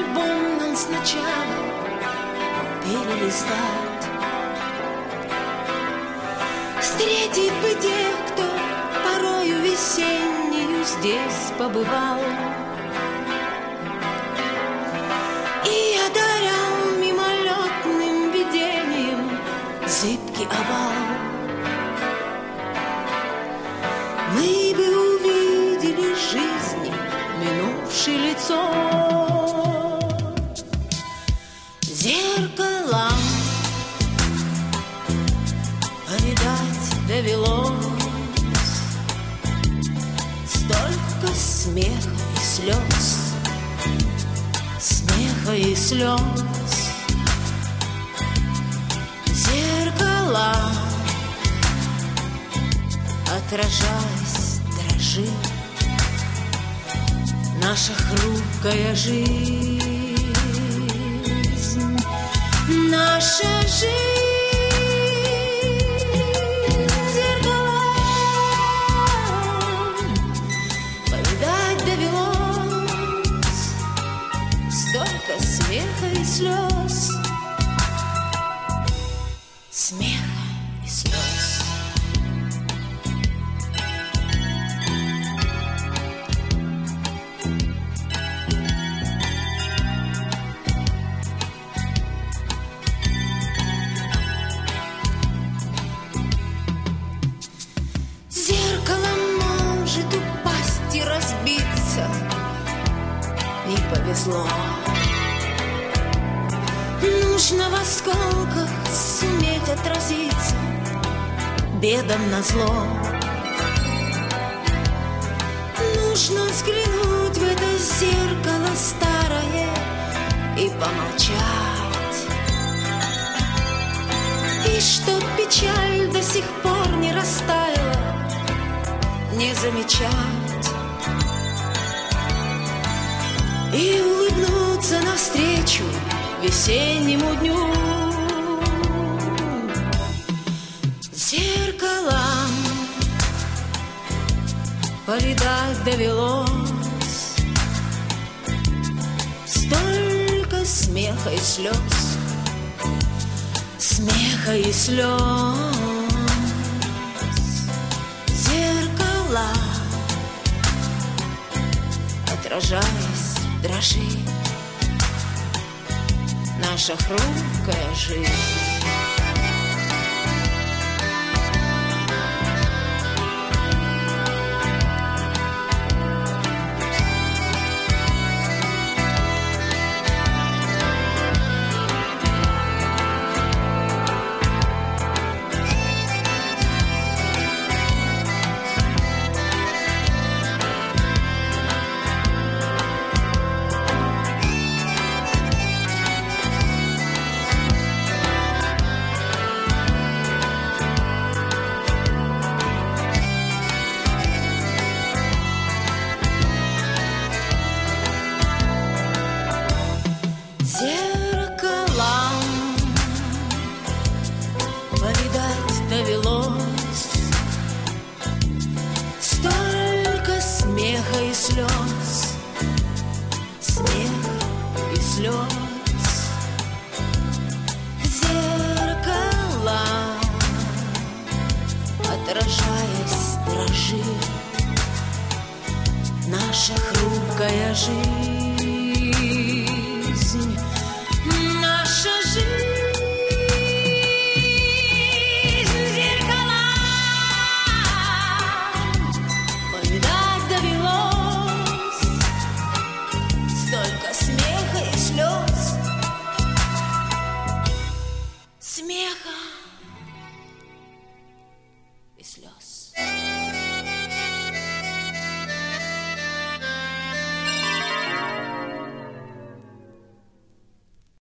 альбом нам сначала перелистать. Встретить бы тех, кто порою весеннюю здесь побывал и одарял мимолетным видением зыбкий овал. Мы бы увидели жизни минувшее лицо зеркалом. Повидать довелось столько смеха и слез, смеха и слез. Зеркала, отражаясь, дрожит наша хрупкая жизнь, наша жизнь. Смеха и слез, смеха и слез. Зеркало может упасть и разбиться, не повезло. Нужно в осколках суметь отразиться бедам назло. Нужно взглянуть в это зеркало старое и помолчать, и чтоб печаль до сих пор не растаяла, не замечать, и улыбнуться навстречу весеннему дню. Зеркалом повидать довелось столько смеха и слез, смеха и слез. Зеркала, отражаясь, дрожит наша хрупкая жизнь. Отражаясь, дрожит наша хрупкая жизнь,